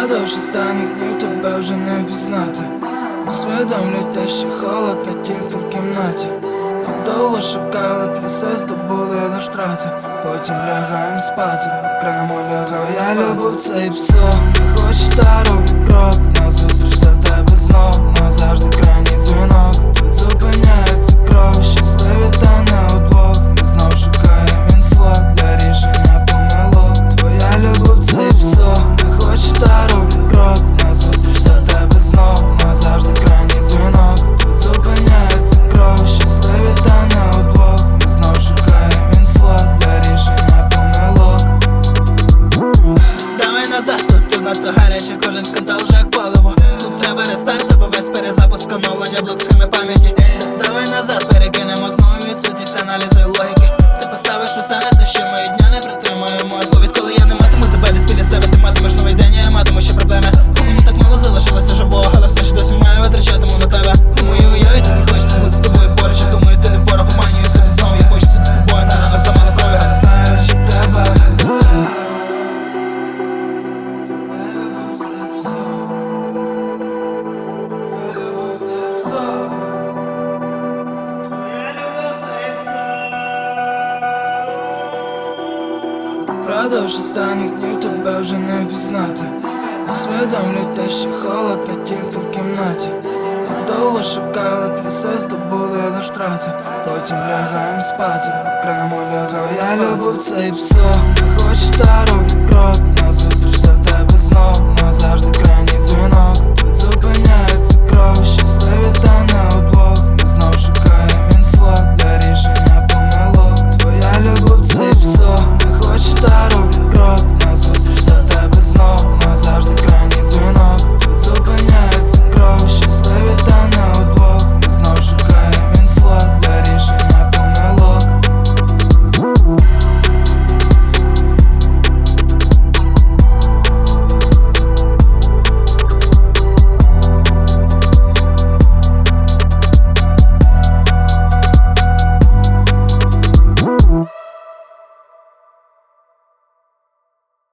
Продовж останніх днів тебе вже не впізнати. Усвідомлюй те, що холод не тільки в кімнаті. Довго шукали плюси, здобули лиш втрати. Потім лягаєм спати, окремо лягаю. Я любив це і все, не хочу та роблю крок назустріч до тебе знов. Назавжди крайній дзвінок, тут зупиняється кров. Щасливі та не удвох, ми знов шукаємо інфо для рішення помилок. Твоя любов це і все, не хочу та роблю крок назустріч до тебе знов. Назавжди крайній дзвінок, тут зупиняється кров. Щасливі та не удвох, ми знов шукаємо інфо для рішення помилок. Давай назад, тут надто гаряче, кожен скандал вже як паливо. Тут треба рестарт, або весь перезапуск, оновлення блок схеми пам'яті. Давай назад, перекинемо знову відсутність аналізу і логіки. Ти поставиш усе на те, що мої дня не притримуємо. Зло відколи я не матиму тебе десь біля себе, ти матимеш новий день, я матиму ще проблеми. Мені так мало залишилося живого, але все ж досі маю витрачатиму на тебе. У моїй уяві так і хочеться бути з тобою поруч. Я думаю, ти не ворог, обманюю себе знову. Я хочу тут з тобою, на ранок замало крові, але знаю, що тебе. Продовж останніх днів тебе вже не впізнати. Усвідомлюй те, що холод не тільки в кімнаті. Довго шукали плюси, здобули лиш втрати. Потім лягаєм спати, окремо лягаю. Я любив це і все, не хочу та роблю крок